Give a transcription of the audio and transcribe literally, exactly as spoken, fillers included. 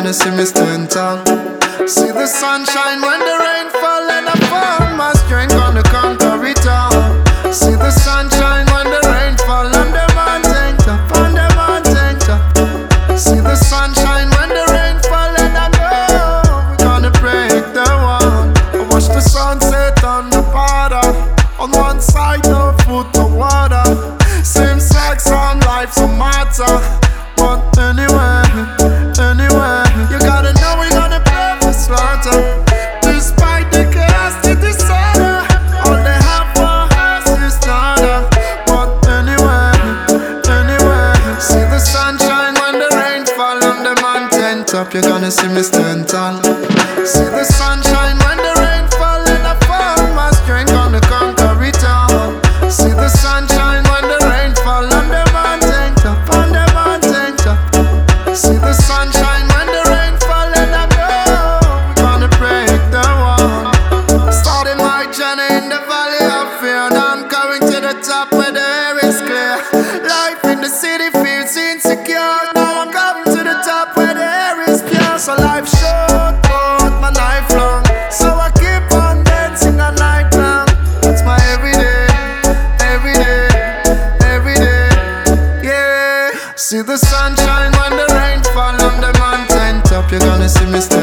gonna see me stand tall. See the sunshine when the rain fall, and I found my strength gonna conquer it all. See the sunshine when the rain fall on the mountain top, on the mountain top. See the sunshine when the rain fall, and I know we're gonna break the wall. I watch the sunset on the border. On one side, no food, no water. Same sex on life, so matter. But anyway, anyway, you gotta know we're gonna pay for slaughter. Despite the chaos, the disorder, all they have for us is nada. But anyway, anyway, see the sunshine when the rain fall on the mountain top. You're gonna see me stand tall. See the sunshine when the rain fall, and I found my strength gonna conquer it all. See the sunshine when the rain fall on the mountain top, on the mountain top. See the sunshine when the rain fall, and I know we're gonna break the wall. Starting my journey in the valley of fear, now I'm going to the top where the air is clear. Life in the city feels insecure, now I'm going to the top where the air is pure. So life short, but my life long, so I keep on dancing all night long. It's my everyday, everyday, everyday, yeah. See the sunshine when the rain fall on the mountain top. You're gonna see me stand